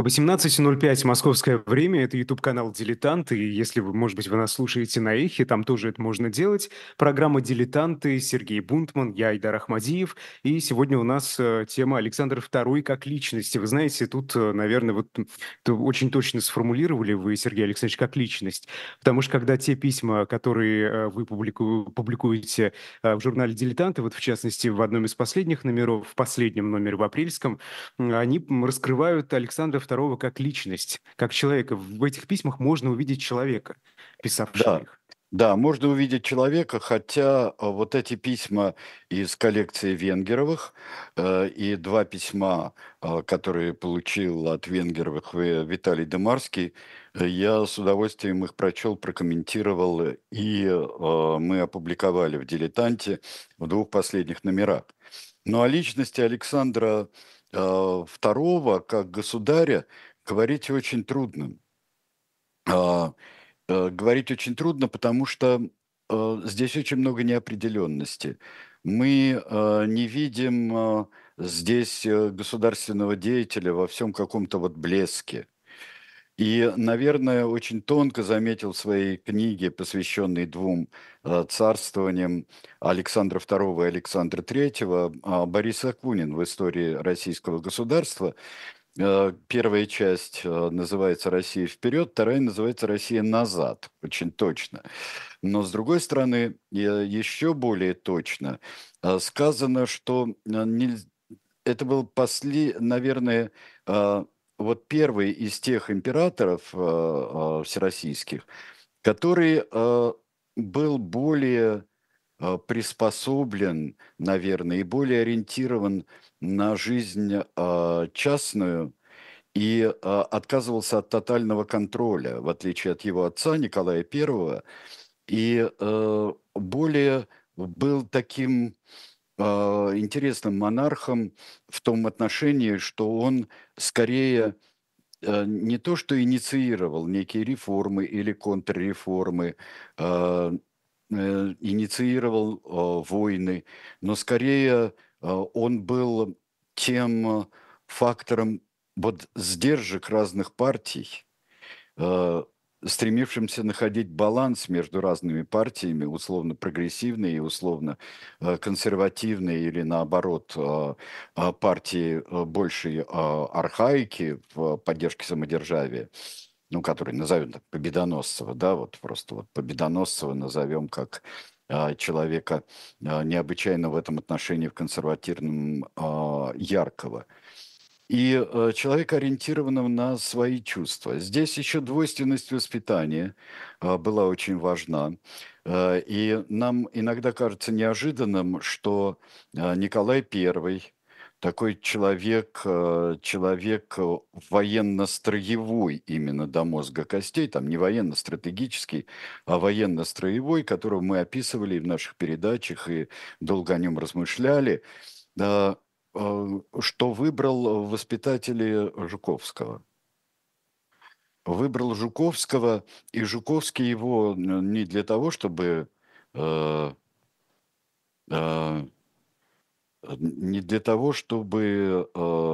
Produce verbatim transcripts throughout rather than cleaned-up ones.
восемнадцать ноль пять московское время. Это YouTube-канал «Дилетанты». И если вы, может быть, вы нас слушаете на Эхе, там тоже это можно делать. Программа «Дилетанты», Сергей Бунтман, я Айдар Ахмадиев. И сегодня у нас э, тема Александр Второй как личности. Вы знаете, тут, э, наверное, вот м, это очень точно сформулировали вы, Сергей Александрович, как личность. Потому что когда те письма, которые э, вы публику- публикуете э, в журнале «Дилетанты», вот в частности в одном из последних номеров, в последнем номере, в апрельском, М, они м, раскрывают Александра Второго как личность, как человека. В этих письмах можно увидеть человека, писавшего Да, их. да, можно увидеть человека, хотя а, вот эти письма из коллекции Венгеровых э, и два письма, а, которые получил от Венгеровых Ви- Виталий Демарский, э, я с удовольствием их прочел, прокомментировал, и э, мы опубликовали в «Дилетанте» в двух последних номерах. Ну, о личности Александра э, Второго как государя говорить очень трудно. А, Э, говорить очень трудно, потому что, э, здесь очень много неопределенности. Мы, э, не видим, э, здесь, э, государственного деятеля во всем каком-то вот блеске. И, наверное, очень тонко заметил в своей книге, посвященной двум, э, царствованиям Александра Второго и Александра Третьего, а, Борис Акунин в истории российского государства. Э, первая часть, э, называется «Россия вперед», вторая называется «Россия назад», очень точно. Но, с другой стороны, э, еще более точно, э, сказано, что, э, нельз это был после наверное, э, вот первый из тех императоров, э, э, всероссийских, который, э, был более, э, приспособлен, наверное, и более ориентирован на жизнь, э, частную, и, а, отказывался от тотального контроля, в отличие от его отца Николая Первого, и, э, более был таким, а, интересным монархом в том отношении, что он скорее, э, не то что инициировал некие реформы или контрреформы, а, э, инициировал, а, войны, но скорее, а, он был тем, э, фактором вот сдержек разных партий, э, стремившимся находить баланс между разными партиями, условно прогрессивные и условно, э, консервативные или наоборот, а, а, партии, э, большей, а, архаики в поддержке самодержавия, ну, который назовем так Победоносцева, да, вот просто вот Победоносцева назовем как, а, человека, а, необычайно в этом отношении в консервативном, а, яркого. И, э, человека, ориентированного на свои чувства. Здесь еще двойственность воспитания, а, была очень важна. Э, и нам иногда кажется неожиданным, что, а, Николай Первый, такой человек, э, человек, э, военно-строевой именно до мозга костей, там не военно-стратегический, а военно-строевой, которого мы описывали и в наших передачах, и долго о нем размышляли. Да, э, что выбрал в воспитателе Жуковского. Выбрал Жуковского, и Жуковский его н не для того, чтобы, э, э, не для того, чтобы,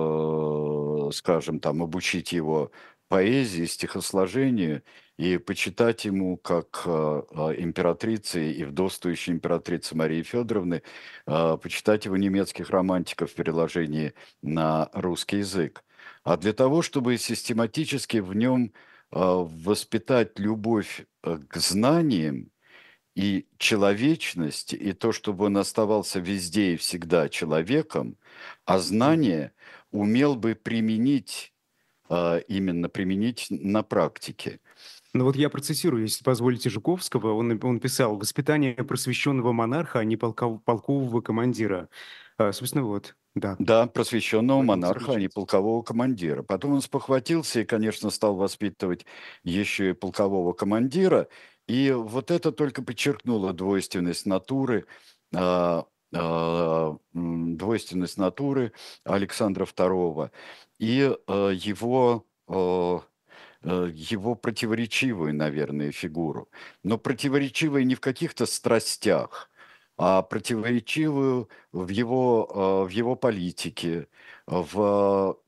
э, скажем, там, обучить его поэзии, стихосложению и почитать ему, как, э, э, императрице и вдовствующей императрице Марии Федоровны, э, почитать его немецких романтиков в переложении на русский язык, а для того, чтобы систематически в нем, э, воспитать любовь, э, к знаниям и человечность, и то, чтобы он оставался везде и всегда человеком, а знания умел бы применить, а, именно применить на практике. Ну вот я процитирую, если позволите, Жуковского. Он, нап- он писал «Воспитание просвещенного монарха, а не полков- полкового командира». А, собственно, вот, да, Да, просвещенного могу монарха, а не заключить. полкового командира. Потом он спохватился и, конечно, стал воспитывать еще и полкового командира. И вот это только подчеркнуло двойственность натуры, а, а, м, двойственность натуры Александра Второго и, а, его, а, э, его противоречивую, наверное, фигуру. Но противоречивую не в каких-то страстях, а противоречивую в его, э, в его политике, в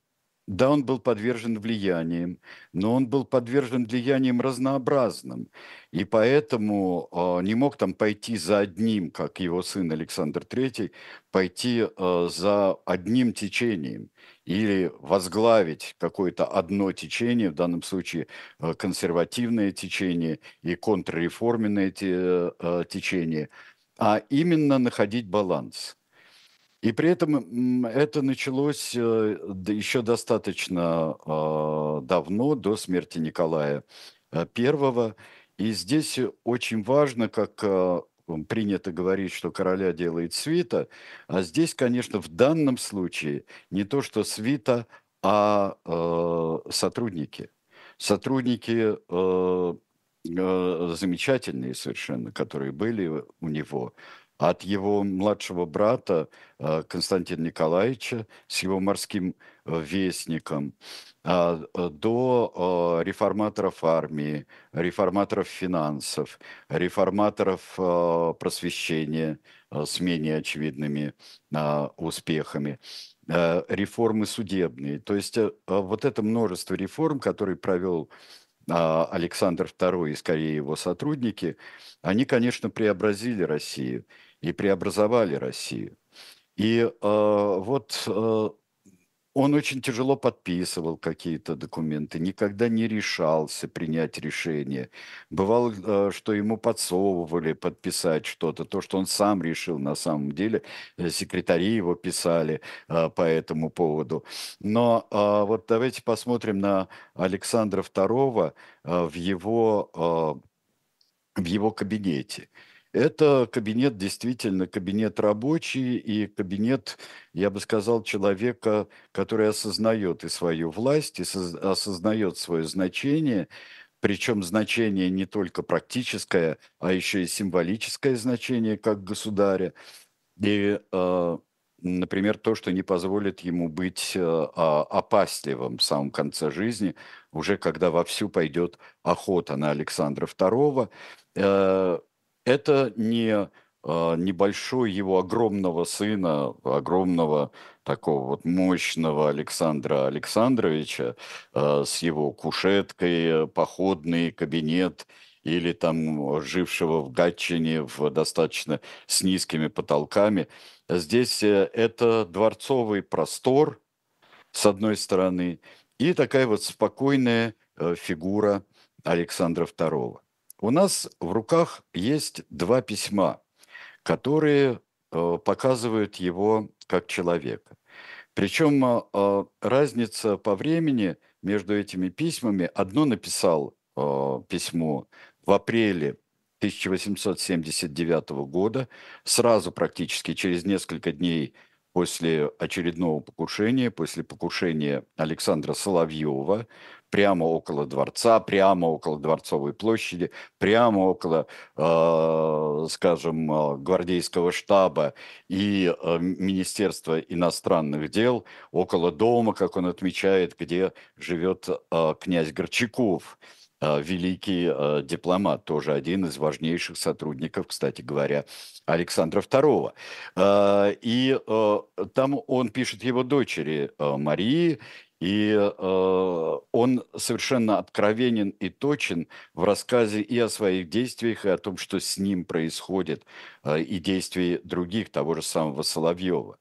Да, он был подвержен влияниям, но он был подвержен влияниям разнообразным, и поэтому э, не мог там пойти за одним, как его сын Александр третий, пойти э, за одним течением или возглавить какое-то одно течение, в данном случае э, консервативное течение и контрреформенное те- э, течение, а именно находить баланс. И при этом, м, это началось, э, д еще достаточно, а, давно, до смерти Николая, э, Первого. И здесь э, очень важно, как, а, м, принято говорить, что короля делает свита, а здесь, конечно, в данном случае не то, что свита, а, э, сотрудники. Сотрудники, э, э, замечательные совершенно, которые были у него. От его младшего брата э, Константина Николаевича с его морским э, вестником, а, э, до э, реформаторов армии, реформаторов финансов, реформаторов э, просвещения э, с менее очевидными а, успехами, э, реформы судебные. То есть э, э, вот это множество реформ, которые провел а, Александр Второй и, скорее, его сотрудники, они, конечно, преобразили Россию и преобразовали Россию. И э, вот э, он очень тяжело подписывал какие-то документы, никогда не решался принять решение. Бывало, э, что ему подсовывали подписать что-то, то, что он сам решил на самом деле. Э, Секретари его писали э, по этому поводу. Но э, вот давайте посмотрим на Александра Второго э, в его э, в его кабинете. Это кабинет действительно кабинет рабочий и кабинет, я бы сказал, человека, который осознает и свою власть, и соз- осознает свое значение, причем значение не только практическое, а еще и символическое значение как государя. И, э, например, то, что не позволит ему быть э, а, опасливым в самом конце жизни, уже когда вовсю пойдет охота на Александра Второго. Э, Это не э, небольшой его огромного сына, огромного такого вот мощного Александра Александровича э, с его кушеткой, э, походный кабинет, или там э, жившего в Гатчине в достаточно с низкими потолками. Здесь э, это дворцовый простор, с одной стороны, и такая вот спокойная э, фигура Александра Второго. У нас в руках есть два письма, которые э, показывают его как человека. Причем а, а, разница по времени между этими письмами. Одно написал а, письмо в апреле тысяча восемьсот семьдесят девятого года, сразу практически через несколько дней после очередного покушения, после покушения Александра Соловьева, прямо около дворца, прямо около Дворцовой площади, прямо около, э, скажем, э, гвардейского штаба и э, Министерства иностранных дел, около дома, как он отмечает, где живет э, князь Горчаков, э, великий э, дипломат, тоже один из важнейших сотрудников, кстати говоря, Александра Второго. Э, и э, там он пишет его дочери э, Марии, и э, он совершенно откровенен и точен в рассказе и о своих действиях, и о том, что с ним происходит, э, и действий других, того же самого Соловьева.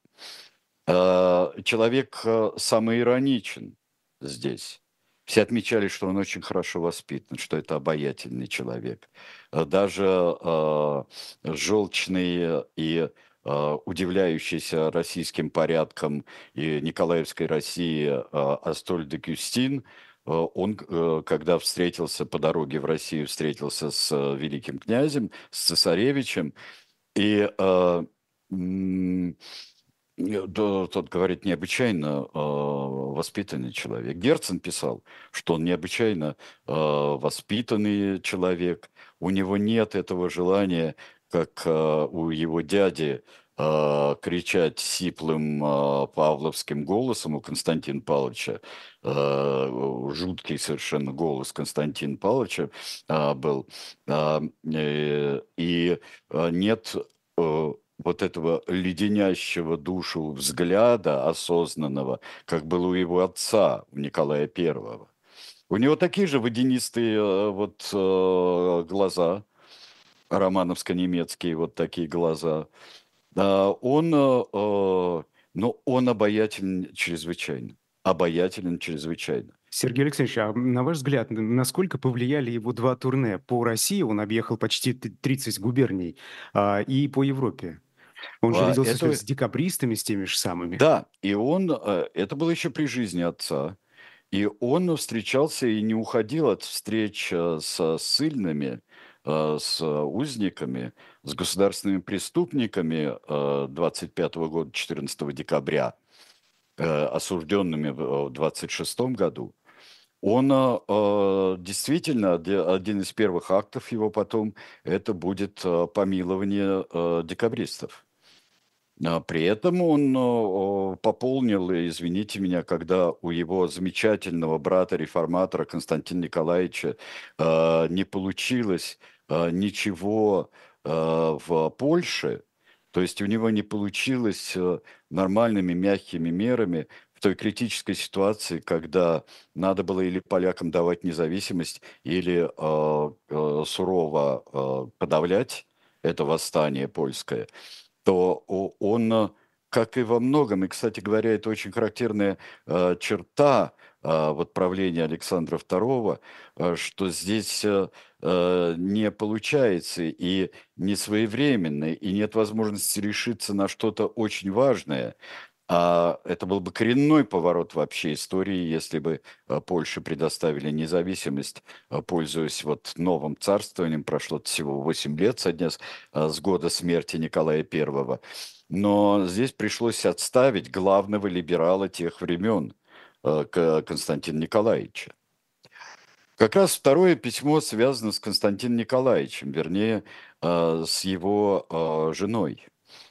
Э, Человек э, самоироничен здесь. Все отмечали, что он очень хорошо воспитан, что это обаятельный человек. Э, Даже э, желчный и э, удивляющийся российским порядком и Николаевской России э, Астольд де Кюстин, э, он, э, когда встретился по дороге в Россию, встретился с э, великим князем, с цесаревичем, и э, м, Э, да, тот говорит, необычайно э, воспитанный человек. Герцен писал, что он необычайно э, воспитанный человек. У него нет этого желания, как э, у его дяди, э, кричать сиплым э, павловским голосом у Константина Павловича. Э, жуткий совершенно голос Константина Павловича э, был. А, э, и э, нет... э, вот этого леденящего душу взгляда осознанного, как было у его отца, у Николая Первого. У него такие же водянистые э, вот э, глаза, романовско-немецкие вот такие глаза. А, он, э, э, но он обаятелен чрезвычайно. Обаятелен чрезвычайно. Сергей Алексеевич, а на ваш взгляд, н- насколько повлияли его два турне по России? Он объехал почти т- тридцать губерний, а, и по Европе. Он же А, виделся с это, с декабристами, с теми же самыми. да, и он, э, это было еще при жизни отца. И он встречался и не уходил от встреч э, со ссыльными, э, с узниками, с государственными преступниками э, двадцать пятого года, четырнадцатого декабря, э, осужденными в в двадцать шестом году. Он э, э, действительно, оде- один из первых актов его потом, это будет э, помилование э, декабристов. А при этом он э, пополнил, и, извините меня, когда у его замечательного брата-реформатора Константина Николаевича э, не получилось э, ничего э, в Польше, то есть у него не получилось э, нормальными мягкими мерами в той критической ситуации, когда надо было или полякам давать независимость, или э, э, сурово э, подавлять это восстание польское, то о- он, э, как и во многом, и, кстати говоря, это очень характерная э, черта э, вот правления Александра Второго, э, что здесь э, э, не получается и не своевременно, и нет возможности решиться на что-то очень важное. А это был бы коренной поворот вообще истории, если бы э, Польше предоставили независимость, э, пользуясь вот новым царствованием. Прошло всего восемь лет со дня, с э, с года смерти Николая Первого. Но здесь пришлось отставить главного либерала тех времен, э, К- Константина Николаевича. Как раз второе письмо связано с Константином Николаевичем, вернее, э, с его э, женой.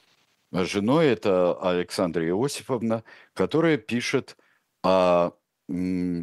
А женой это Александра Иосифовна, которая пишет о м,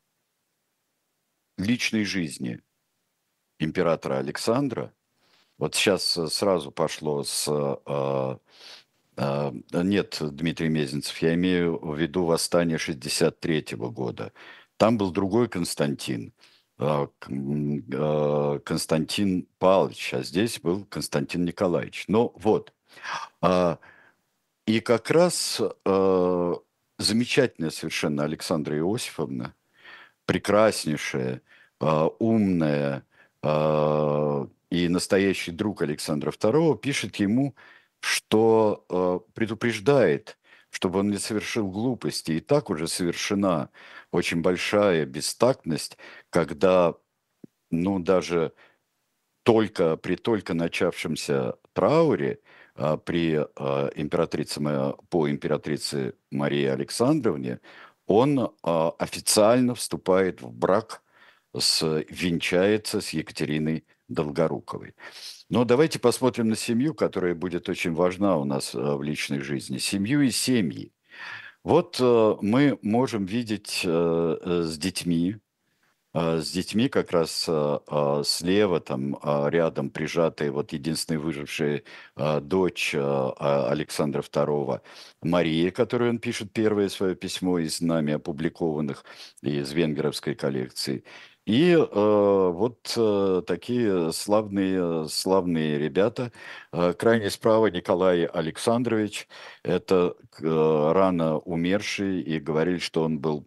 личной жизни императора Александра. Вот сейчас э, сразу пошло с... э, э, нет, Дмитрий Мезенцев, я имею в виду восстание шестьдесят третьего года. Там был другой Константин, э, к- м, э, Константин Павлович, а здесь был Константин Николаевич. Ну вот, а, и как раз э, замечательная совершенно Александра Иосифовна, прекраснейшая, э, умная э, и настоящий друг Александра Второго, пишет ему, что э, предупреждает, чтобы он не совершил глупости. И так уже совершена очень большая бестактность, когда, ну, даже только при только начавшемся трауре а, при а, императрице, Ма- по императрице Марии Александровне он а, официально вступает в брак, с, венчается с Екатериной Долгоруковой. Но давайте посмотрим на семью, которая будет очень важна у нас а, в личной жизни. Семью и семьи. Вот э, мы можем видеть э, э, с детьми, а, с детьми как раз а, а, слева, там а, рядом прижатая вот единственная выжившая а, дочь а, а, Александра Второго, Мария, которой он пишет первое свое письмо из нами опубликованных из венгеровской коллекции. И э, вот э, такие славные, славные ребята. Э, крайне справа Николай Александрович, это э, рано умерший, и говорили, что он был,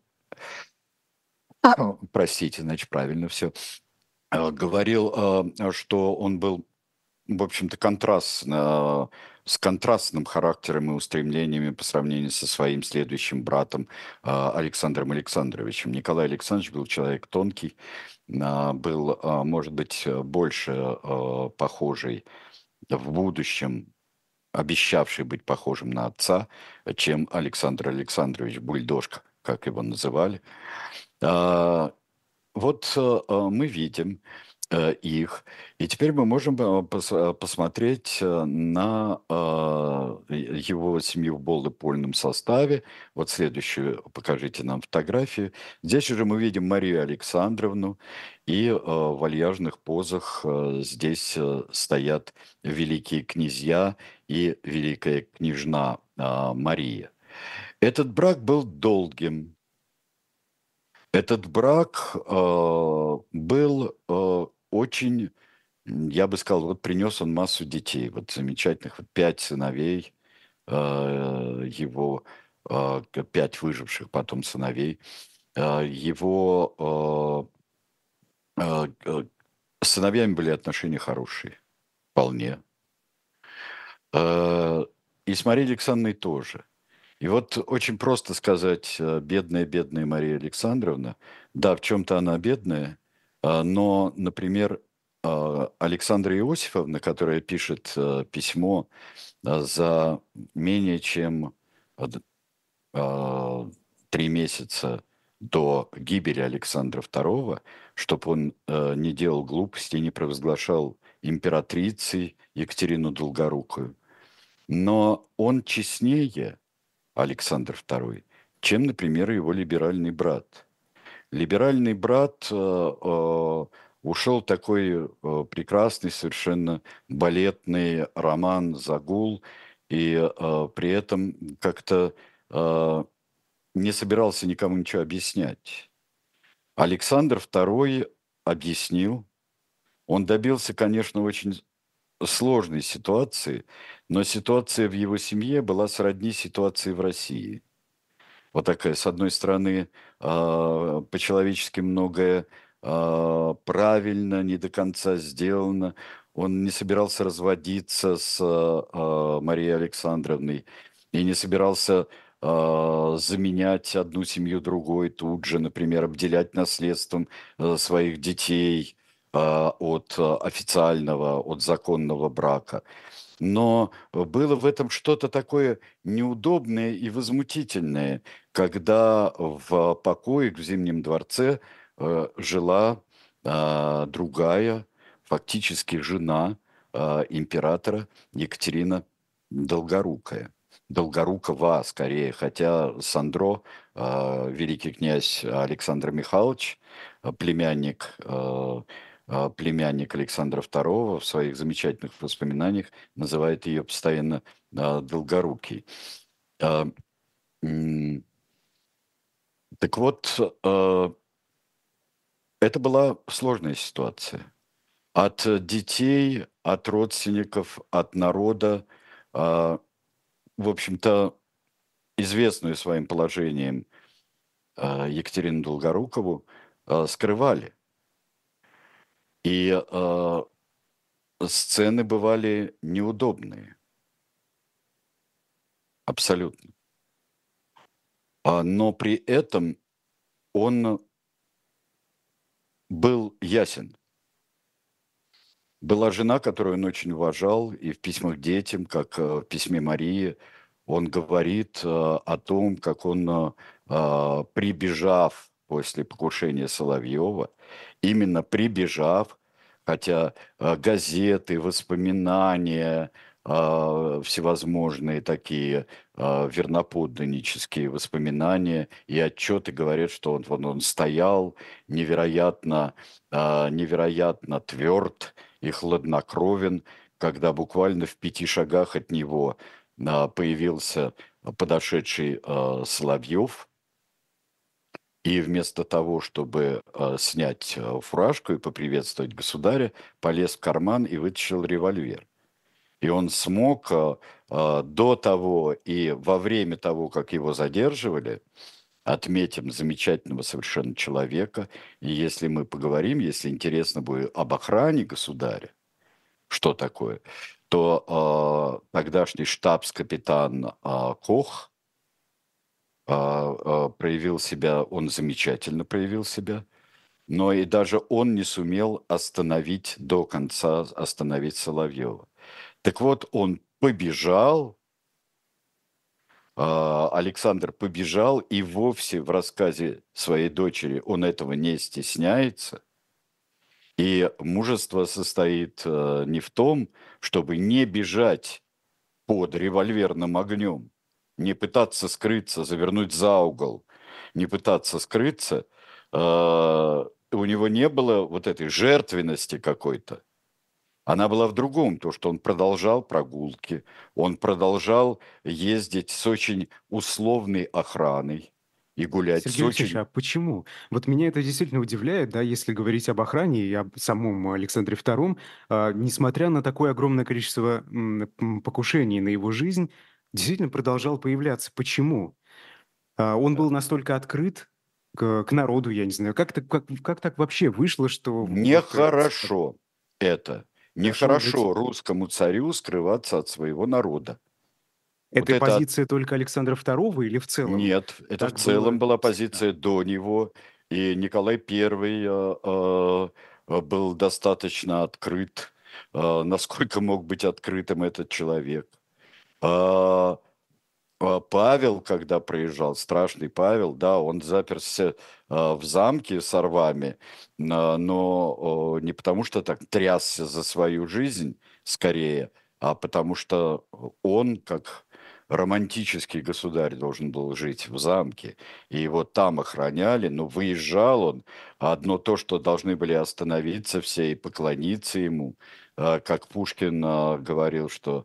простите, значит, правильно все, э, говорил, э, что он был, в общем-то, контрастно, с контрастным характером и устремлениями по сравнению со своим следующим братом э, Александром Александровичем. Николай Александрович был человек тонкий, а, был, а, может быть, э, больше э, похожий в будущем, обещавший быть похожим на отца, чем Александр Александрович Бульдожка, как его называли. А, Вот э, э, мы видим, э, их. И теперь мы можем э, пос- э, посмотреть э, на э, его семью в полном составе. Вот следующую покажите нам фотографию. Здесь уже мы видим Марию Александровну, и э, в вальяжных позах э, здесь э, стоят великие князья и великая княжна э, Мария. Этот брак был долгим. Этот брак э, был э, очень, м, я бы сказал, вот принес он массу детей, вот замечательных, вот пять сыновей, э, его э, к- пять выживших потом сыновей, э, его э, э, э, с сыновьями были отношения хорошие, вполне. Э, и с Марией Александровной тоже. И вот очень просто сказать, э, бедная, бедная Мария Александровна. Да, в чем-то она бедная, а, но, например, а, Александра Иосифовна, которая пишет э, письмо а, за менее чем а, д- а, три месяца до гибели Александра второго, чтобы он э, не делал глупостей, не провозглашал императрицей Екатерину Долгорукую. Но он честнее, Александр второй, чем, например, его либеральный брат. Либеральный брат э, э, ушел такой э, прекрасный, совершенно балетный роман «Загул», и э, при этом как-то э, не собирался никому ничего объяснять. Александр второй объяснил. Он добился, конечно, очень сложной ситуации, но ситуация в его семье была сродни ситуации в России. Вот такая, с одной стороны, а, по-человечески многое а, правильно, не до конца сделано. Он не собирался разводиться с а, Марией Александровной и не собирался а, заменять одну семью другой тут же, например, обделять наследством э, своих детей а, от а, официального, от законного брака. Но было в этом что-то такое неудобное и возмутительное, когда в покоях в Зимнем дворце э, жила а, другая, фактически жена а, императора Екатерина Долгорукая. Долгорукова, скорее, хотя Сандро, а, великий князь Александр Михайлович, а, племянник, а, а, племянник Александра второго, в своих замечательных воспоминаниях называет ее постоянно а, Долгорукий. А, м, так вот, а, это была сложная ситуация. От э, детей, от родственников, от народа, а, в общем-то, известную своим положением а, Екатерину Долгорукову а, скрывали. И а, сцены бывали неудобные, абсолютно. А, но при этом он был ясен. Была жена, которую он очень уважал, и в письмах детям, как э, в письме Марии, он говорит э, о том, как он, э, а, прибежав после покушения Соловьева, именно прибежав, хотя э, газеты, воспоминания, а, всевозможные такие а, верноподданнические воспоминания и отчеты говорят, что он, он, он стоял невероятно, а, невероятно тверд, и хладнокровен, когда буквально в пяти шагах от него а, появился подошедший а, Соловьев, и вместо того, чтобы а, снять а, фуражку и поприветствовать государя, полез в карман и вытащил револьвер. И он смог а, а, до того и во время того, как его задерживали, отметим замечательного совершенно человека. И если мы поговорим, если интересно будет об охране государя, что такое, то э, тогдашний штабс-капитан э, Кох э, э, проявил себя, он замечательно проявил себя, но и даже он не сумел остановить до конца, остановить Соловьева. Так вот, он побежал, э, Александр побежал, и вовсе в рассказе своей дочери он этого не стесняется, И мужество состоит э, не в том, чтобы не бежать под револьверным огнем, не пытаться скрыться, завернуть за угол, не пытаться скрыться. Э, у него не было вот этой жертвенности какой-то. Она была в другом, то, что он продолжал прогулки, он продолжал ездить с очень условной охраной и гулять с Сергей Алексеевич, очень... а почему? Вот меня это действительно удивляет, да, если говорить об охране и об самом Александре Втором, а, несмотря на такое огромное количество м, м, покушений на его жизнь, действительно продолжал появляться. Почему? А, он был настолько открыт к, к народу, я не знаю. Как, так- как, как так вообще вышло, что вот э, с- Нехорошо это. хорошо быть... Нехорошо русскому царю скрываться от своего народа. Вот Это это от- позиция только Александра Второго или в целом? нет, это в Так целом было была всегда. позиция до него, и Николай Первый э, э, э, был достаточно открыт, э, насколько мог быть открытым этот человек. А, а Павел, когда проезжал, страшный Павел, да, он заперся а, в замке с орвами, а, но о, не потому что так трясся за свою жизнь скорее, а потому что он, как романтический государь, должен был жить в замке, и его там охраняли, но выезжал он, а одно то, что должны были остановиться все и поклониться ему, а, как Пушкин а, говорил, что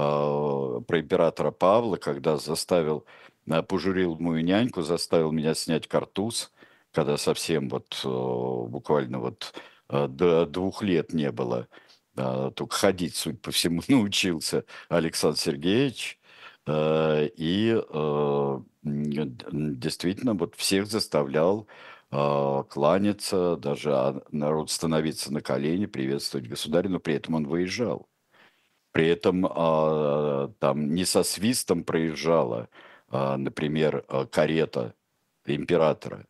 а, про императора Павла, когда заставил, а, пожурил мою няньку, заставил меня снять картуз, когда совсем вот э, буквально вот э, до двух лет не было, а, только ходить, судя по всему, научился Александр Сергеевич. Э, И э, м, действительно вот всех заставлял а, кланяться, даже а, народ становиться на колени, приветствовать государя, но при этом он выезжал. При этом а, там не со свистом проезжала, а, например, а, карета императора.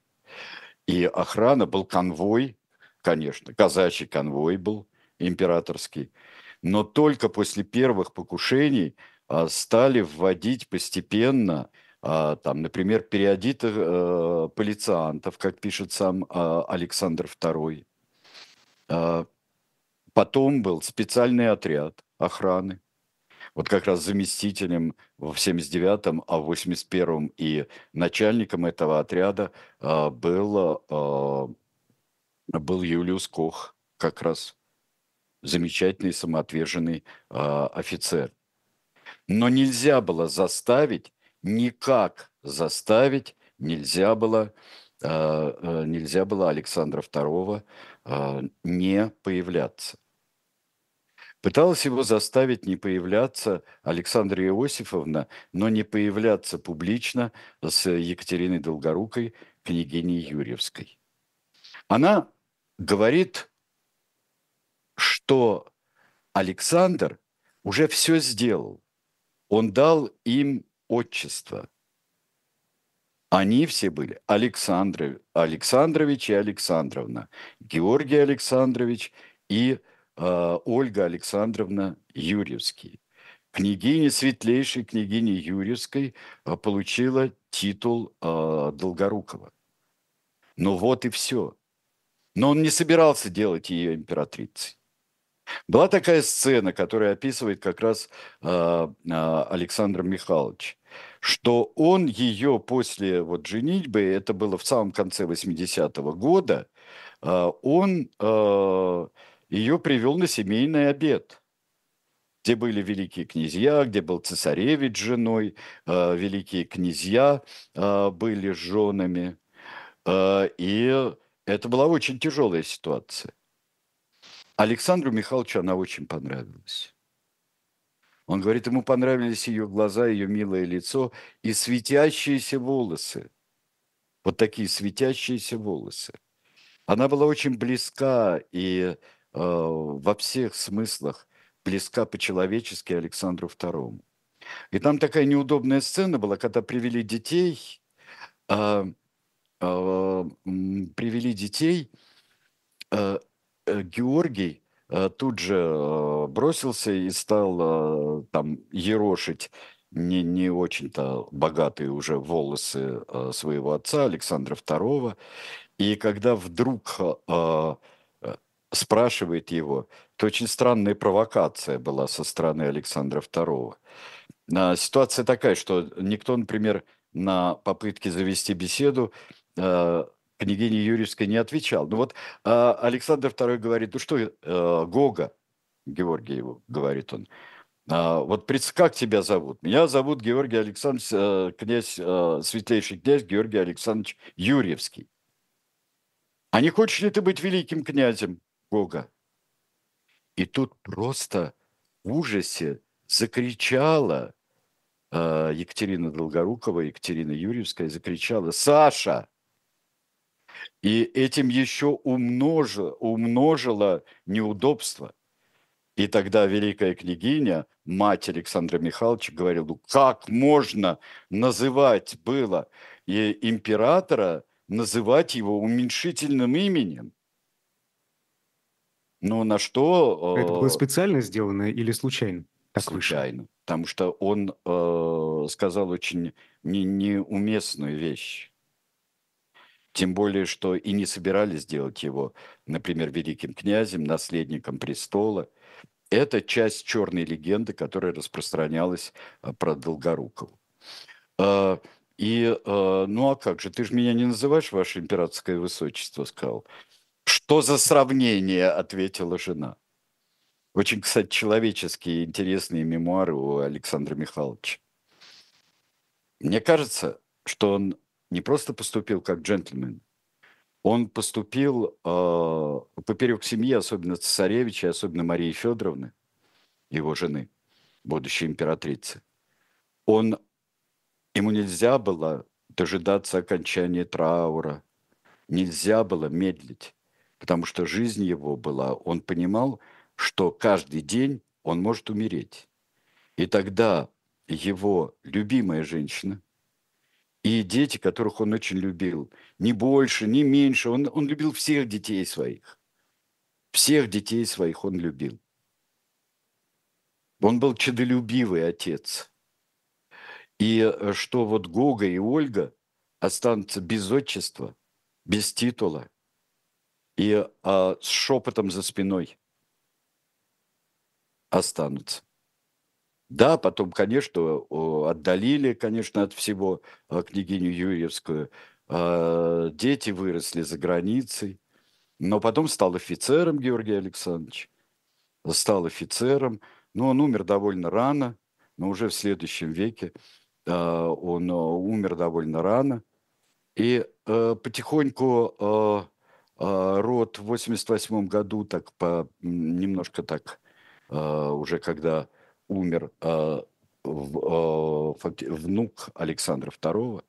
И охрана был конвой, конечно, казачий конвой был императорский. Но только после первых покушений а, стали вводить постепенно, а, там, например, периодитых э, полициантов, как пишет сам а, Александр Второй. А, Потом был специальный отряд охраны, вот как раз заместителем в семьдесят девятом, а в восемьдесят первом и начальником этого отряда а, был, а, был Юлиус Кох, как раз замечательный самоотверженный а, офицер. Но нельзя было заставить, никак заставить нельзя было, а, а, нельзя было Александра Второго а, не появляться. Пыталась его заставить не появляться Александра Иосифовна, но не появляться публично с Екатериной Долгорукой, княгиней Юрьевской. Она говорит, что Александр уже все сделал. Он дал им отчество. Они все были Александров, Александрович и Александровна, Георгий Александрович и э, Ольга Александровна Юрьевские. Княгиня, светлейшей княгиня Юрьевской, а, получила титул а, Долгорукова. Ну вот и все. Но он не собирался делать ее императрицей. Была такая сцена, которая описывает как раз а, а, Александр Михайлович, что он ее после вот женитьбы, это было в самом конце восьмидесятого года, а, он а, ее привел на семейный обед, где были великие князья, где был цесаревич с женой, э, великие князья э, были с женами. Э, и это была очень тяжелая ситуация. Александру Михайловичу она очень понравилась. Он говорит, ему понравились ее глаза, ее милое лицо и светящиеся волосы. Вот такие светящиеся волосы. Она была очень близка и э, во всех смыслах близка по-человечески Александру Второму. И там такая неудобная сцена была, когда привели детей, а, а, м, привели детей, а, э, Георгий а, тут же а, бросился и стал а, там ерошить не, не очень-то богатые уже волосы а, своего отца Александра Второго. И когда вдруг а, а, спрашивает его. Это очень странная провокация была со стороны Александра второго. А, Ситуация такая, что никто, например, на попытки завести беседу э, княгине Юрьевской не отвечал. Ну вот а, Александр второй говорит, ну что, э, Гога, Георгиеву, говорит он, а, вот пред- как тебя зовут? Меня зовут Георгий Александрович, э, князь, э, светлейший князь Георгий Александрович Юрьевский. А не хочешь ли ты быть великим князем, Гога? И тут просто в ужасе закричала э, Екатерина Долгорукова, Екатерина Юрьевская, закричала: «Саша!» И этим еще умножила, умножила неудобство. И тогда великая княгиня, мать Александра Михайловича, говорила: ну как можно называть было и императора, называть его уменьшительным именем? Ну, на Это было что специально сделано или случайно э, так вышло? случайно? Потому что он э, сказал очень не, неуместную вещь. Тем более, что и не собирались делать его, например, великим князем, наследником престола. Это часть черной легенды, которая распространялась э, про Долгорукову. А, И, э, ну а как же, ты же меня не называешь, ваше императорское высочество, сказал. Что за сравнение, ответила жена. Очень, кстати, человеческие, интересные мемуары у Александра Михайловича. Мне кажется, что он не просто поступил как джентльмен, он поступил э, поперек семьи, особенно цесаревича, особенно Марии Федоровны, его жены, будущей императрицы. Он, ему нельзя было дожидаться окончания траура, нельзя было медлить, потому что жизнь его была, он понимал, что каждый день он может умереть. И тогда его любимая женщина и дети, которых он очень любил, ни больше, ни меньше, он, он любил всех детей своих. Всех детей своих он любил. Он был чадолюбивый отец. И э, что вот Гога и Ольга останутся без отчества, без титула и а, с шепотом за спиной останутся. Да, потом, конечно, о, отдалили, конечно, от всего а, княгиню Юрьевскую. А, дети выросли за границей. Но потом стал офицером Георгий Александрович. Стал офицером. Но он умер довольно рано, но уже в следующем веке. а, Он а, умер довольно рано. И э, потихоньку э, э, род в восемьдесят восьмом году, так по, м, немножко так, э, уже когда умер э, в- э, факти- внук Александра второго,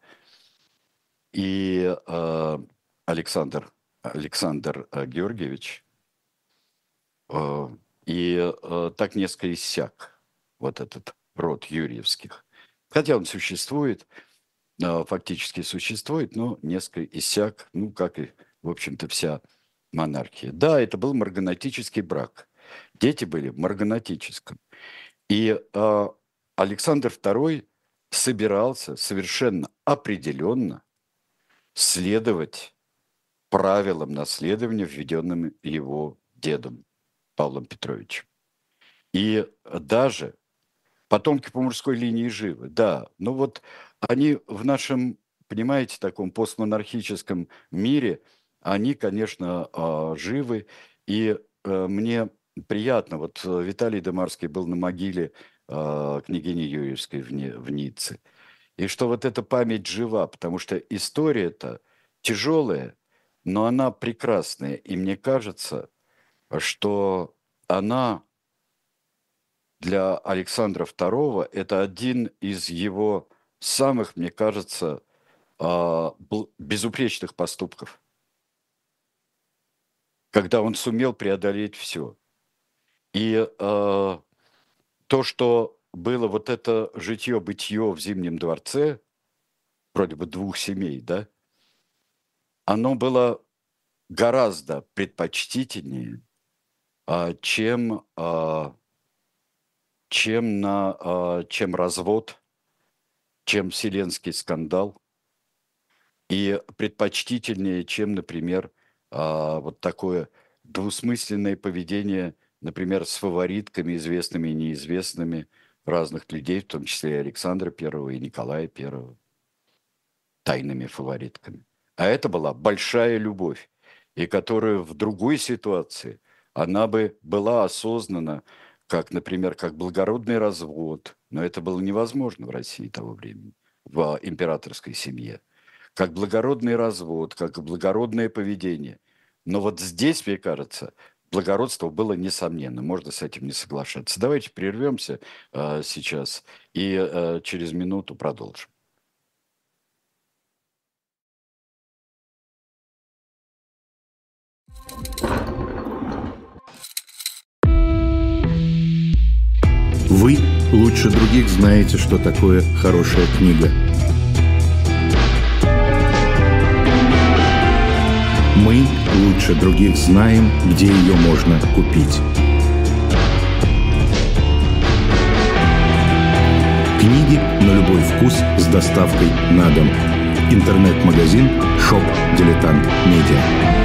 и э, Александр, Александр э, Георгиевич, э, и э, так несколько иссяк вот этот род Юрьевских. Хотя он существует, а, фактически существует, но несколько иссяк, ну, как и, в общем-то, вся монархия. Да, это был марганатический брак. Дети были в марганатическом. И а, Александр второй собирался совершенно определенно следовать правилам наследования, введенным его дедом Павлом Петровичем. И даже потомки по мужской линии живы, да. Но вот они в нашем, понимаете, таком постмонархическом мире, они, конечно, а, живы. И э, мне приятно, вот э, Виталий Демарский был на могиле а, княгини Юрьевской в, Ни- в Ницце. И что вот эта память жива, потому что история-то тяжелая, но она прекрасная. И мне кажется, что она для Александра второго это один из его самых, мне кажется, а, бл- безупречных поступков, когда он сумел преодолеть все. И а, то, что было вот это житье-бытие в Зимнем дворце, вроде бы двух семей, да, оно было гораздо предпочтительнее, а, чем, а, чем, на, а, чем развод, чем вселенский скандал. И предпочтительнее, чем, например, а, вот такое двусмысленное поведение, например, с фаворитками, известными и неизвестными разных людей, в том числе и Александра Первого, и Николая Первого, тайными фаворитками. А это была большая любовь, и которая в другой ситуации, она бы была осознана, как, например, как благородный развод, но это было невозможно в России того времени, в императорской семье, как благородный развод, как благородное поведение. Но вот здесь, мне кажется, благородство было несомненно, можно с этим не соглашаться. Давайте прервемся э, сейчас и э, через минуту продолжим. Вы лучше других знаете, что такое хорошая книга. Мы лучше других знаем, где ее можно купить. Книги на любой вкус с доставкой на дом. Интернет-магазин Shop Дилетант Медиа.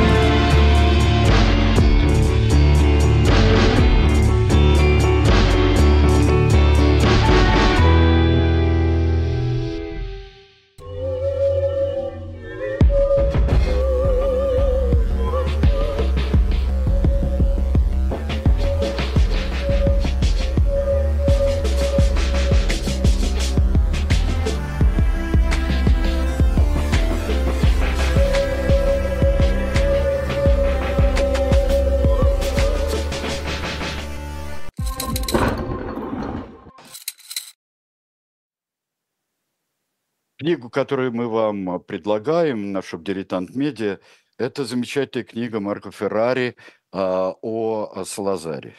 Книгу, которую мы вам предлагаем на Shop Дилетант Медиа, это замечательная книга Марко Феррари а, о Салазаре,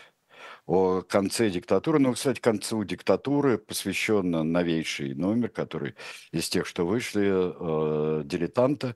о конце диктатуры. Ну, кстати, концу диктатуры посвящен новейший номер, который из тех, что вышли, э, «Дилетанта»,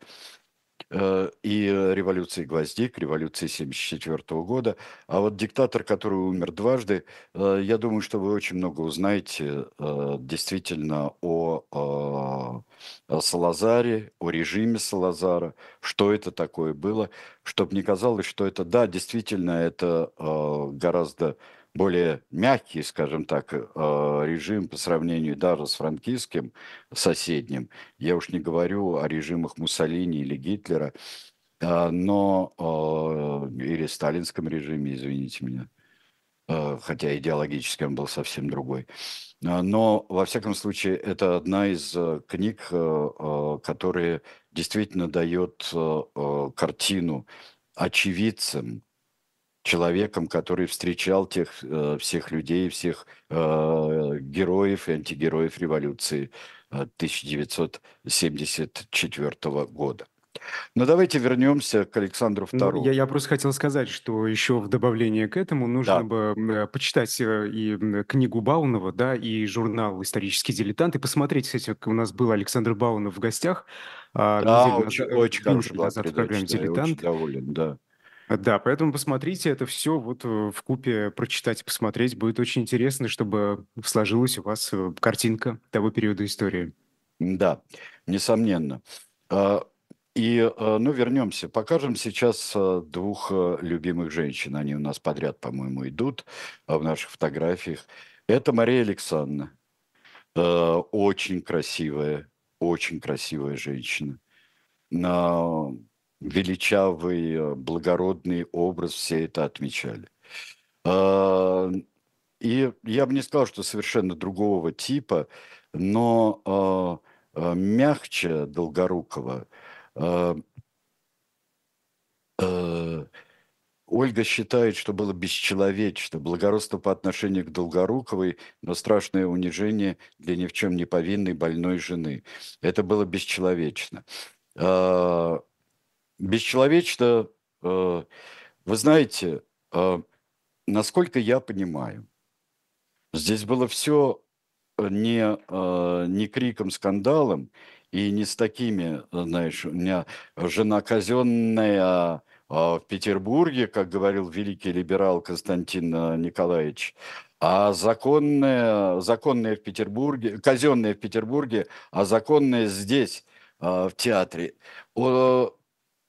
э, и революции гвоздик, революции семьдесят четвёртого года. А вот диктатор, который умер дважды, э, я думаю, что вы очень много узнаете э, действительно о, э, о Салазаре, о режиме Салазара, что это такое было, чтобы не казалось, что это, да, действительно, это э, гораздо более мягкий, скажем так, э, режим по сравнению даже с франкистским соседним. Я уж не говорю о режимах Муссолини или Гитлера, а, но э, или сталинском режиме, извините меня, э, хотя идеологически он был совсем другой. А, Но, во всяком случае, это одна из э, книг, э, э, которые действительно дает э, э, картину очевидцам, человеком, который встречал тех э, всех людей, всех э, героев и антигероев революции э, тысяча девятьсот семьдесят четвёртого года. Но давайте вернемся к Александру Ну, я, Второму. я просто хотел сказать, что еще в добавление к этому нужно Да, бы м, э, почитать э, и м, книгу Баунова, да, и журнал «Исторический дилетант», и посмотреть, кстати, как у нас был Александр Баунов в гостях а, да, неделю очень, назад, э, очень две хорошая недели была назад в программе передача, да, я очень «Дилетант». доволен, да. А, Да, поэтому посмотрите это все вот э, в купе прочитать и посмотреть. Будет очень интересно, чтобы сложилась у вас э, картинка того периода истории. Да, несомненно. А, И, э, ну, вернемся. Покажем сейчас э, двух э, любимых женщин. Они у нас подряд, по-моему, идут э, в наших фотографиях. Это Мария Александровна. Э, Очень красивая, очень красивая женщина. На величавый, э, благородный образ все это отмечали. А, И я бы не сказал, что совершенно другого типа, но э, э, мягче Долгорукова. Э, э, Ольга считает, что было бесчеловечно, благородство по отношению к Долгоруковой, но страшное унижение для ни в чем не повинной больной жены. Это было бесчеловечно. А, Бесчеловечно, э, вы знаете, э, насколько я понимаю, здесь было все не, э, не криком, скандалом и не с такими, э, знаешь, у меня жена казенная а, в Петербурге, как говорил великий либерал Константин э, Николаевич, а законная, законная в Петербурге, казенная в Петербурге, а законная здесь, а, в театре. О,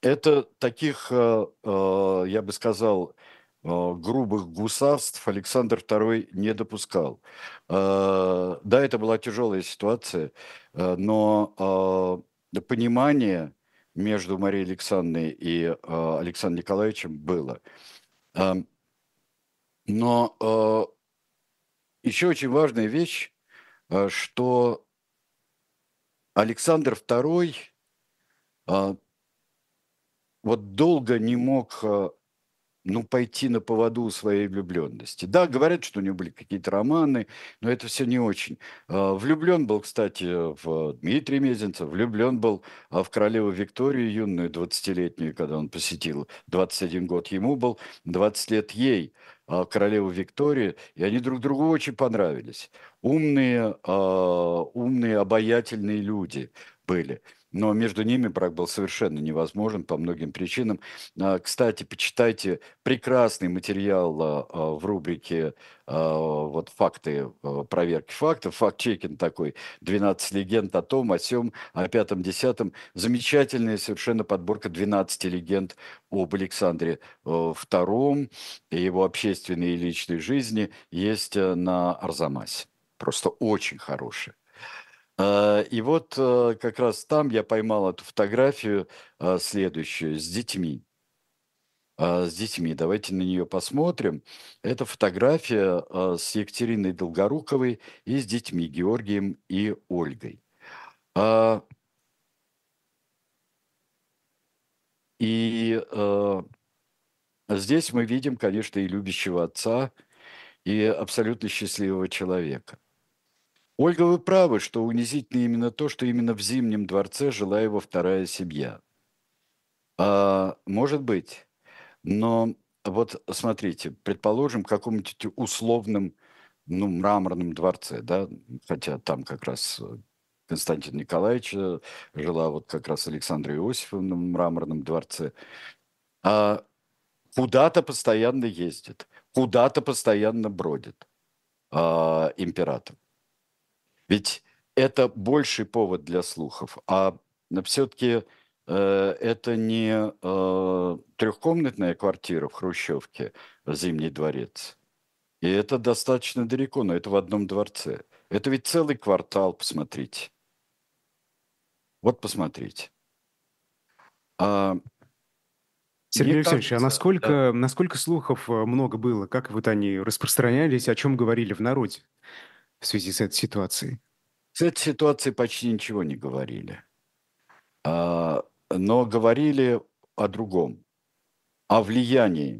это таких, э, э, я бы сказал, э, грубых гусарств Александр второй не допускал. Э, Да, это была тяжелая ситуация, э, но э, понимание между Марией Александровной и э, Александром Николаевичем было. Э, Но э, еще очень важная вещь, э, что Александр второй э, вот долго не мог э, ну, пойти на поводу у своей влюбленности. Да, говорят, что у него были какие-то романы, но это все не очень. А, Влюблен был, кстати, в Дмитрия Мезенцева, влюблен был а, в королеву Викторию юную, двадцатилетнюю, когда он посетил, двадцать один год ему был, двадцать лет ей, а, королеву Викторию, и они друг другу очень понравились. Умные, а, умные, обаятельные люди были. Но между ними брак был совершенно невозможен по многим причинам. А, Кстати, почитайте прекрасный материал а, а, в рубрике а, вот факты, а, проверки фактов, факт-чекинг такой, двенадцать легенд о том, о сём, о пятом, десятом. Замечательная совершенно подборка двенадцати легенд об Александре а, втором и его общественной и личной жизни есть а, на Арзамасе. Просто очень хорошая. А, И вот а, как раз там я поймал эту фотографию а, следующую с детьми а, с детьми. Давайте на нее посмотрим. Это фотография а, с Екатериной Долгоруковой и с детьми Георгием и Ольгой. А, И а, здесь мы видим, конечно, и любящего отца, и абсолютно счастливого человека. Ольга, вы правы, что унизительно именно то, что именно в Зимнем дворце жила его вторая семья. А, может быть. Но вот смотрите, предположим, в каком-нибудь условном, ну, мраморном дворце, да, хотя там как раз э, Константин Николаевич э, жила, вот как раз Александра Иосифовна в мраморном дворце, а куда-то постоянно ездит, куда-то постоянно бродит а, император. Ведь это больший повод для слухов, а все-таки это не э, трехкомнатная квартира в Хрущевке, Зимний дворец. И это достаточно далеко, но это в одном дворце. Это ведь целый квартал, посмотрите. Вот посмотрите. А, мне Сергей Алексеевич, а кажется, да, насколько, насколько слухов э, много было? Как вот они распространялись, о чем говорили в народе в связи с этой ситуацией? с этой ситуацией почти ничего не говорили. А, но говорили о другом, о влиянии.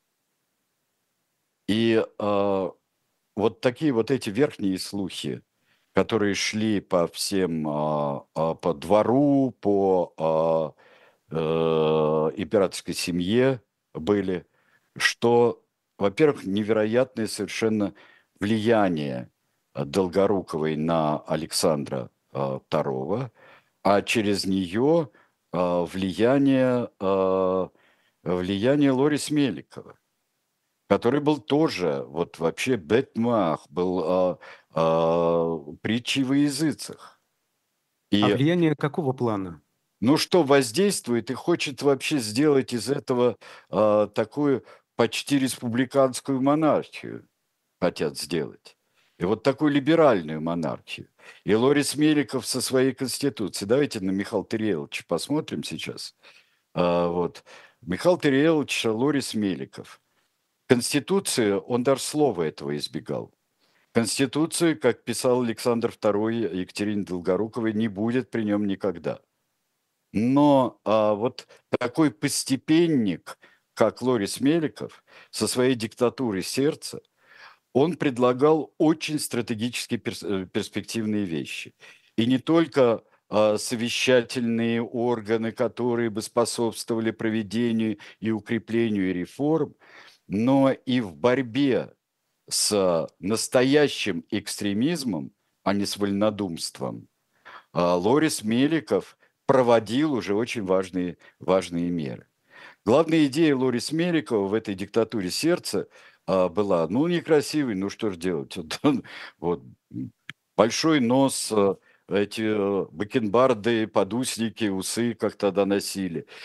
И а, вот такие вот эти верхние слухи, которые шли по всем, а, а, по двору, по а, э, императорской семье были, что, во-первых, невероятное совершенно влияние а, Долгоруковой на Александра а, второго, а через нее а, влияние, а, влияние Лорис Меликова, который был тоже, вот вообще Бетмах, был а, а, притчей во языцах. А И, влияние какого плана? ну что, воздействует и хочет вообще сделать из этого а, такую почти республиканскую монархию, хотят сделать. И вот такую либеральную монархию. И Лорис Меликов со своей конституцией. Давайте на Михаила Тереловича посмотрим сейчас. А, вот. Михаил Терелович Лорис Меликов. Конституцию, он даже слова этого избегал. Конституцию, как писал Александр второй Екатерине Долгоруковой, не будет при нем никогда. Но а, вот такой постепенник, как Лорис Меликов, со своей диктатурой сердца, он предлагал очень стратегически перс- э, перспективные вещи. И не только а, совещательные органы, которые бы способствовали проведению и укреплению реформ, но и в борьбе с настоящим экстремизмом, а не с вольнодумством, а, Лорис Меликов проводил уже очень важные, важные меры. Главная идея Лорис Меликова в этой диктатуре сердца а, была, ну, некрасивый, ну, что же делать? Вот, он- вот, м, большой нос, а, эти э, бакенбарды, подусники, усы как тогда носили.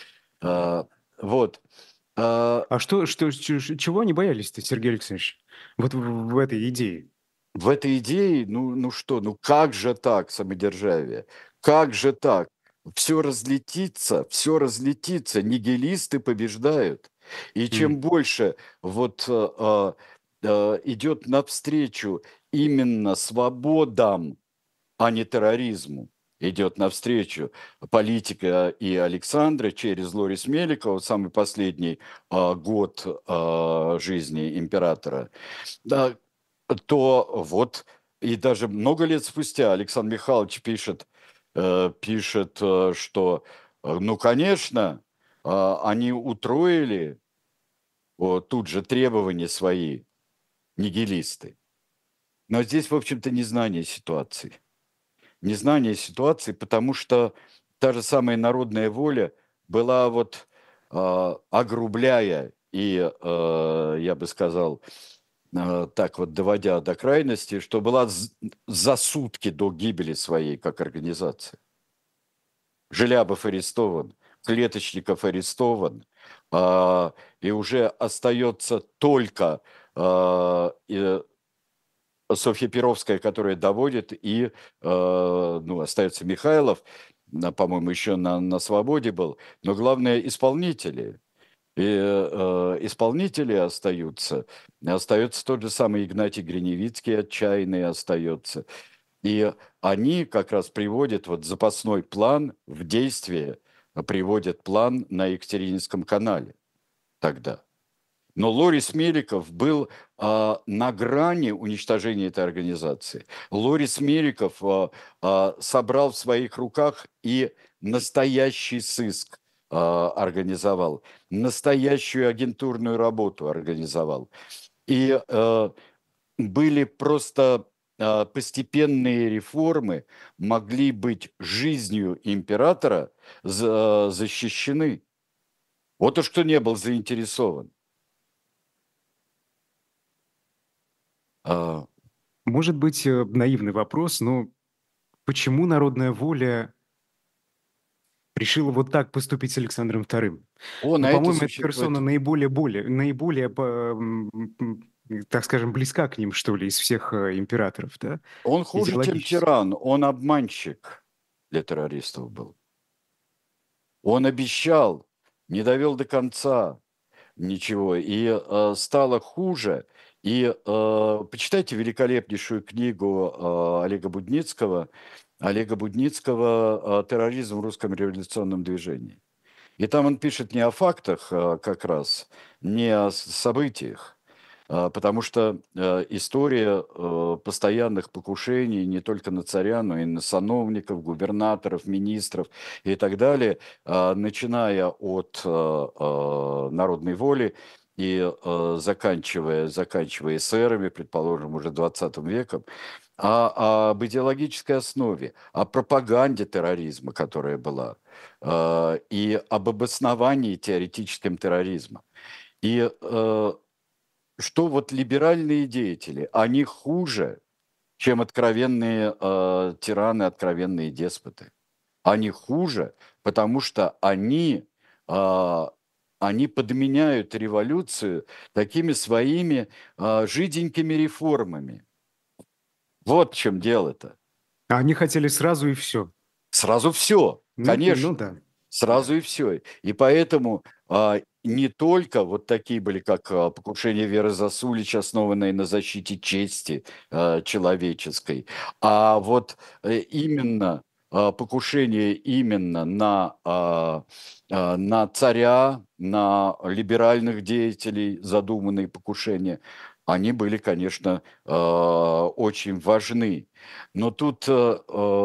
А, Вот. А, А что, что, ч- ч- чего они боялись-то, Сергей Алексеевич, вот в, в этой идее? В этой идее, ну, ну что, ну как же так, самодержавие? Как же так? Все разлетится, все разлетится, нигилисты побеждают. И чем М. больше вот э, э, э, идет навстречу именно свободам, а не терроризму, идет навстречу политика и Александра через Лорис Меликова, самый последний а, год а, жизни императора, да, то вот и даже много лет спустя Александр Михайлович пишет, э, пишет, э, что, э, ну, конечно, а, они утроили вот, тут же требования свои, нигилисты. Но здесь, в общем-то, незнание ситуации. Незнание ситуации, потому что та же самая народная воля была вот, а, огрубляя и, э, я бы сказал, э, так вот доводя до крайности, что была з- за сутки до гибели своей как организация. Желябов арестован, Клеточников арестован, а, и уже остается только а, и Софья Перовская, которая доводит, и, э, ну, остается Михайлов, на- по-моему, еще на, на свободе был, но главное исполнители. И э, исполнители остаются. Остается тот же самый Игнатий Гриневицкий, отчаянный остается. И они как раз приводят вот запасной план в действие, а приводят план на Екатерининском канале тогда. Но Лорис Меликов был а, на грани уничтожения этой организации. Лорис Меликов а, а, собрал в своих руках и настоящий сыск а, организовал, настоящую агентурную работу организовал. И а, были просто а, постепенные реформы, могли быть жизнью императора за- защищены. Вот уж кто не был заинтересован. А, Может быть, э, наивный вопрос, но почему народная воля решила вот так поступить с Александром Вторым? О, Ну, на это по-моему, эта персона существует. наиболее, более, наиболее, по- м, м, так скажем, близка к ним, что ли, из всех э, императоров, да, Он хуже, чем идеологически. тиран, он обманщик для террористов был. Он обещал, не довел до конца ничего, и э, стало хуже. И э, почитайте великолепнейшую книгу э, Олега Будницкого, Олега Будницкого э, «Терроризм в русском революционном движении». И там он пишет не о фактах э, как раз, не о с- событиях, а, потому что э, история э, постоянных покушений не только на царя, но и на сановников, губернаторов, министров и так далее, а, начиная от э, э, народной воли и э, заканчивая, заканчивая эсерами, предположим, уже двадцатым веком, а, об идеологической основе, о пропаганде терроризма, которая была, э, и об обосновании теоретическим терроризма. И э, что вот либеральные деятели, они хуже, чем откровенные э, тираны, откровенные деспоты. Они хуже, потому что они, а, они подменяют революцию такими своими а, жиденькими реформами. Вот в чем дело-то. А они хотели сразу и все. Сразу все, Ну, ну конечно. да, да. Сразу и все. И поэтому а, не только вот такие были, как а, покушение Веры Засулич, основанные на защите чести а, человеческой, а вот э, именно а, покушение именно на, а, а, на царя, на либеральных деятелей, задуманные покушения, они были, конечно, а, очень важны. Но тут а,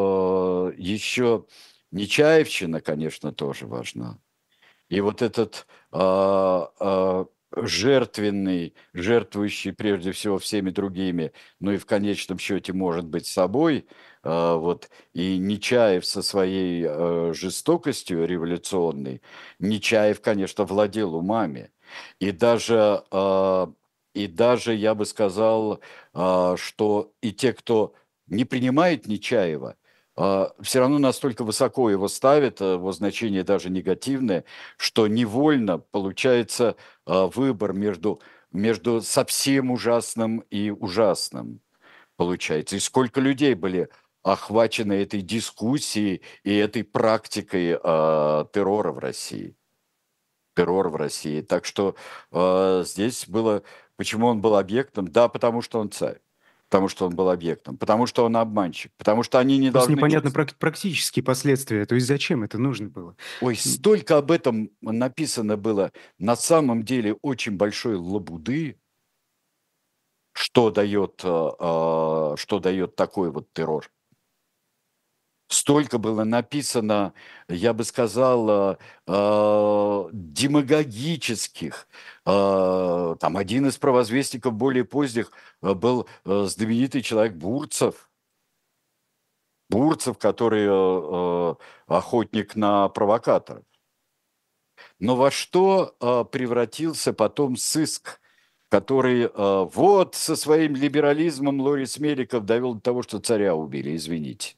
а, еще Нечаевщина, конечно, тоже важна. И вот этот а, а, жертвенный, жертвующий прежде всего всеми другими, ну и в конечном счете, может быть, собой, а, вот, и Нечаев со своей а, жестокостью революционной, Нечаев, конечно, владел умами. И даже, а, и даже я бы сказал, а, что и те, кто не принимает Нечаева, все равно настолько высоко его ставят, его значение даже негативное, что невольно получается а, выбор между, между совсем ужасным и ужасным. Получается. И сколько людей были охвачены этой дискуссией и этой практикой а, террора в России. Террор в России. Так что а, здесь было... Почему он был объектом? Да, потому что он царь. Потому что он был объектом, потому что он обманщик, потому что они не Просто должны непонятно чувствовать. прак- практические последствия. То есть зачем это нужно было? Ой, М, столько об этом написано было. На самом деле очень большой лабуды, что дает, а, а, что дает такой вот террор. Столько было написано, я бы сказал, а, а, демагогических. А, Там один из провозвестников более поздних а, был а, знаменитый человек Бурцев. Бурцев, который а, а, охотник на провокаторов. Но во что а, превратился потом сыск, который а, вот со своим либерализмом Лорис Меликов довел до того, что царя убили, извините.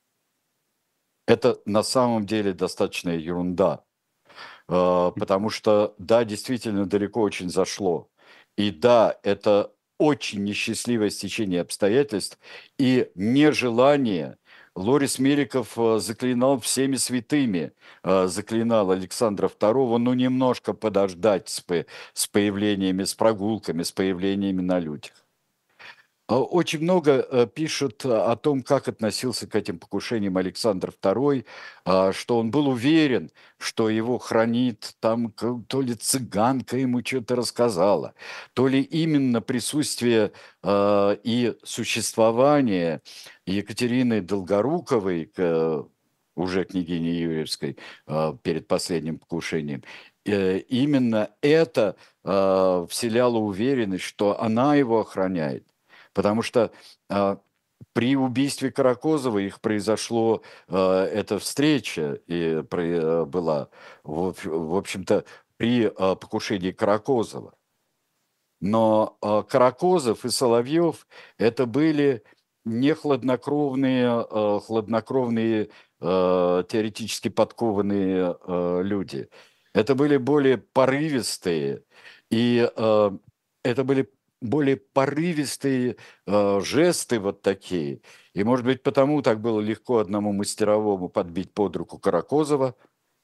Это на самом деле достаточная ерунда, а, потому что, да, действительно далеко очень зашло. И да, это очень несчастливое стечение обстоятельств и нежелание. Лорис Меликов а, заклинал всеми святыми, а, заклинал Александра Второго, ну, немножко подождать с, по- с появлениями, с прогулками, с появлениями на людях. А, Очень много э, пишут о том, как относился к этим покушениям Александр Второй, а, что он был уверен, что его хранит там к- то ли цыганка ему что-то рассказала, то ли именно присутствие а, и существование Екатерины Долгоруковой, к- уже княгини Юрьевской, а, перед последним покушением, э, именно это а, вселяло уверенность, что она его охраняет. Потому что а, при убийстве Каракозова их произошло, а, эта встреча и про- э, была, в, общ- в общем-то, при а, покушении Каракозова. Но а, Каракозов и Соловьев это были не хладнокровные, а, хладнокровные, а, теоретически подкованные а, люди. Это были более порывистые, и а, это были более порывистые а, жесты вот такие. И, может быть, потому так было легко одному мастеровому подбить под руку Каракозова,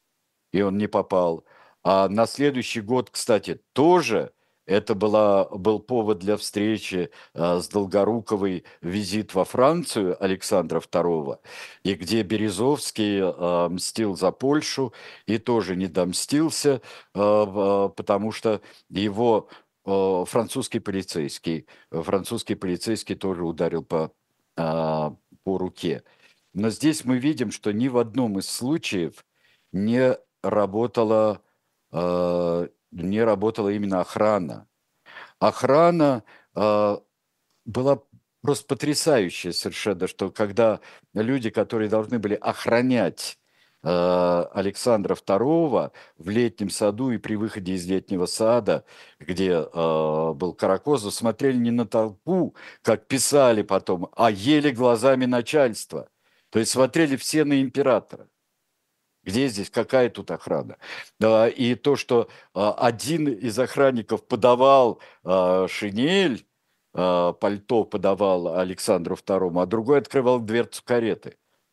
и он не попал. А на следующий год, кстати, тоже это была, был повод для встречи а, с Долгоруковой, визит во Францию Александра Второго, и где Березовский а, мстил за Польшу и тоже не домстился, а, в- а, потому что его а, французский полицейский, французский полицейский тоже ударил по, а, по руке. Но здесь мы видим, что ни в одном из случаев не работала, э, не работала именно охрана. Охрана э, была просто потрясающая совершенно, что когда люди, которые должны были охранять э, Александра Второго в летнем саду и при выходе из летнего сада, где э, был Каракозов, смотрели не на толпу, как писали потом, а ели глазами начальства. То есть смотрели все на императора. Где здесь, какая тут охрана? Да, и то, что а, один из охранников подавал а, шинель, а, пальто подавал Александру Второму, а другой открывал дверцу кареты.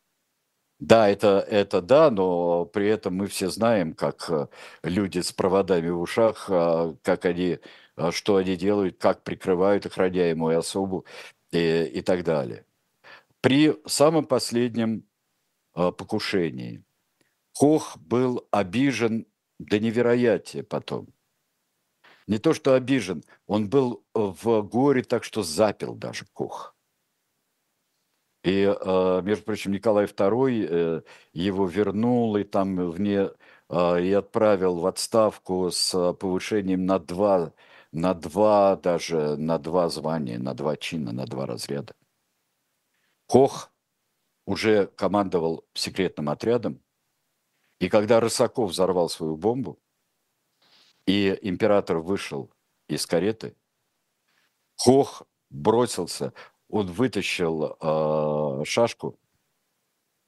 Да, это, это да, но при этом мы все знаем, как а, люди с проводами в ушах, а, как они, а, что они делают, как прикрывают охраняемую особу и, и так далее. При самом последнем а, покушении Кох был обижен до невероятия потом. Не то, что обижен, он был в горе, так что запил даже Кох. И, э, между прочим, Николай Второй э, его вернул и там вне э, и отправил в отставку с повышением на два, на два даже, на два звания, на два чина, на два разряда. Кох уже командовал секретным отрядом, и когда Рысаков взорвал свою бомбу, и император вышел из кареты, Кох бросился, он вытащил э, шашку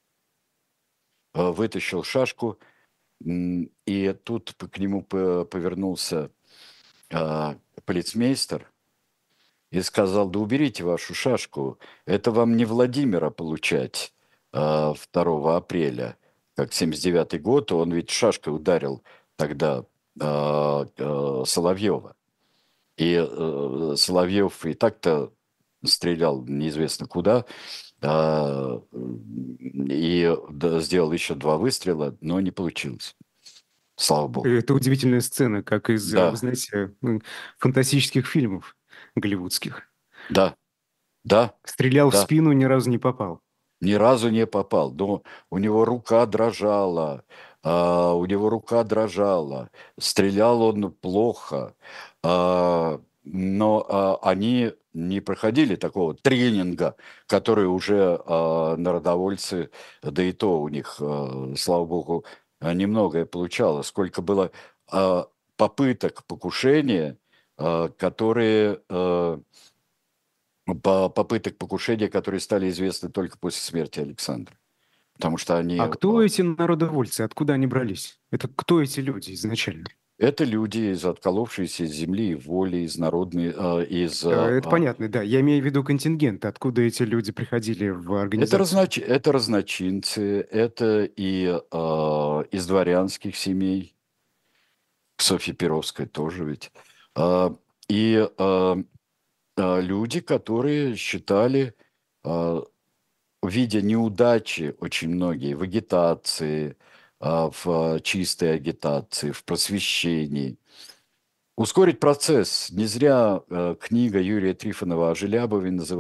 э, вытащил шашку, м, и тут п- к нему п- повернулся а, полицмейстер и сказал: да уберите вашу шашку, это вам не Владимира получать а, второго апреля, как семьдесят девятый год, он ведь шашкой ударил тогда а, а, Соловьева. И э, Соловьев и так-то стрелял неизвестно куда, а, и да, сделал еще два выстрела, но не получилось, слава богу. Это удивительная сцена, как из, э, вы Да, знаете, м, фантастических фильмов голливудских. да, да, Стрелял в да. спину, ни разу не попал. Ни разу не попал. Но у него рука дрожала, а, у него рука дрожала. Стрелял он плохо, а, но а, они не проходили такого тренинга, который уже а, народовольцы, да и то у них, а, слава богу, а, немногое получалось. Сколько было а, попыток покушения, а, которые... а, по попыток покушения, которые стали известны только после смерти Александра. Потому что они... А кто э, эти народовольцы? Откуда они брались? Это кто эти люди изначально? Это люди, из отколовшиеся из земли и воли, из народной... э, из, Э, э, Это а, понятно, да. Я имею в виду контингент, откуда эти люди приходили в это, организацию. разноч... это разночинцы, это и э, из дворянских семей, Софья Перовская тоже ведь, А, и э, э, люди, которые считали, э, видя неудачи очень многие в агитации, а, в а, чистой агитации, в просвещении, ускорить процесс. Не зря э, книга Юрия Трифонова о Желябове называется.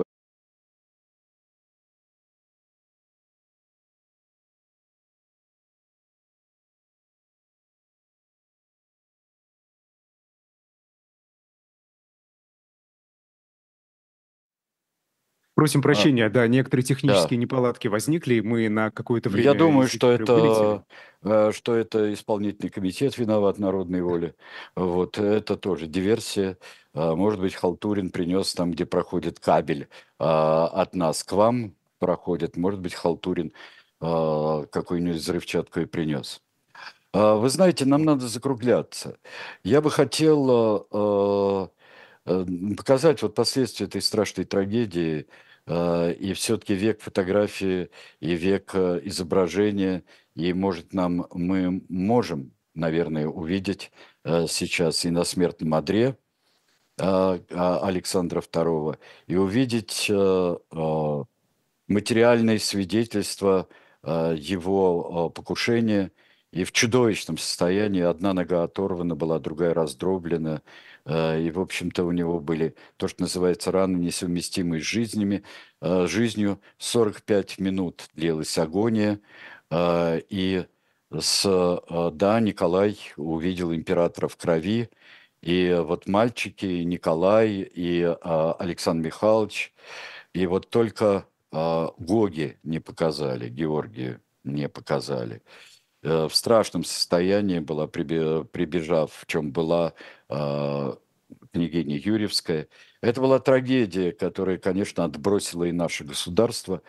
Просим А, прощения, да, некоторые да, технические неполадки возникли, и мы на какое-то я время думаю, из что эфира вылетели. это, э, что это исполнительный комитет виноват народной воли. Вот это тоже диверсия. А, Может быть, Халтурин принес там, где проходит кабель, а, от нас к вам проходит. Может быть, Халтурин а, какую-нибудь взрывчатку и принес. А, Вы знаете, нам надо закругляться. Я бы хотел э, э, показать вот последствия этой страшной трагедии, э, и все-таки век фотографии и век э, изображения, и может нам мы можем, наверное, увидеть э, сейчас и на смертном одре э, а, Александра второго, и увидеть э, э, материальные свидетельства э, его э, покушения, и в чудовищном состоянии. Одна нога оторвана была, другая раздроблена. э, И, в общем-то, у него были то, что называется раны, несовместимые с жизнями. э, Жизнью сорок пять минут длилась агония. э, И с, э, да, Николай увидел императора в крови. И вот мальчики, и Николай, и э, Александр Михайлович, и вот только а, Гоги не показали, Георгию не показали. Э, В страшном состоянии была, прибе- прибежав, в чем была а, княгиня Юрьевская. Это была трагедия, которая, конечно, отбросила и наше государство.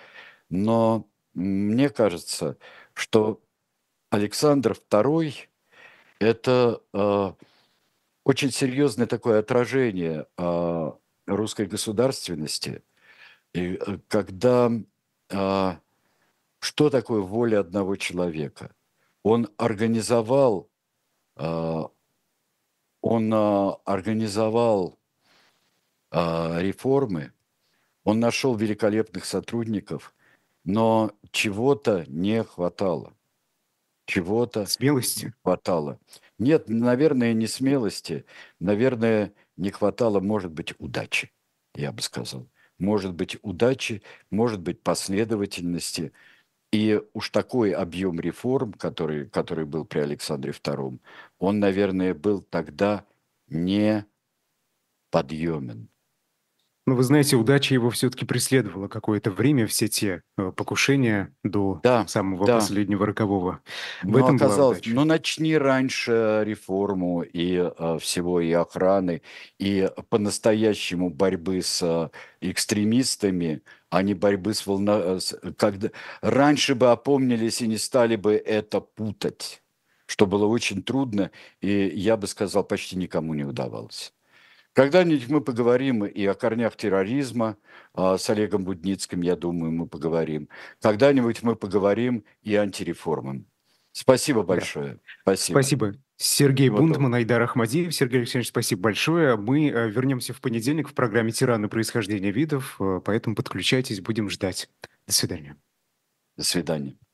Но мне кажется, что Александр второй – это а, очень серьезное такое отражение а, русской государственности. И э, когда а, что такое воля одного человека? Он организовал, а, он а, организовал а, реформы, он нашел великолепных сотрудников, но чего-то не хватало. Чего-то не Смелости. хватало. Нет, наверное, не смелости, наверное, не хватало, может быть, удачи, я бы сказал. Может быть, удачи, может быть, последовательности. И уж такой объем реформ, который, который был при Александре втором, он, наверное, был тогда неподъемен. Но вы знаете, удача его все-таки преследовала какое-то время, все те э, покушения до Да, самого да. последнего рокового. В Но этом была оказалось, удача. ну начни раньше реформу и э, всего, и охраны, и по-настоящему борьбы с э, экстремистами, а не борьбы с волна... с- Когда... Раньше бы опомнились и не стали бы это путать, что было очень трудно, и, я бы сказал, почти никому не удавалось. Когда-нибудь мы поговорим и о корнях терроризма а, с Олегом Будницким, я думаю, мы поговорим. Когда-нибудь мы поговорим и антиреформам. Спасибо Да. большое. Спасибо. Спасибо. Сергей Всего Бунтман, доброго. Айдар Ахмадиев. Сергей Александрович, спасибо большое. Мы э, вернемся в понедельник в программе «Тираны. Происхождение видов», э, поэтому подключайтесь, будем ждать. До свидания. До свидания.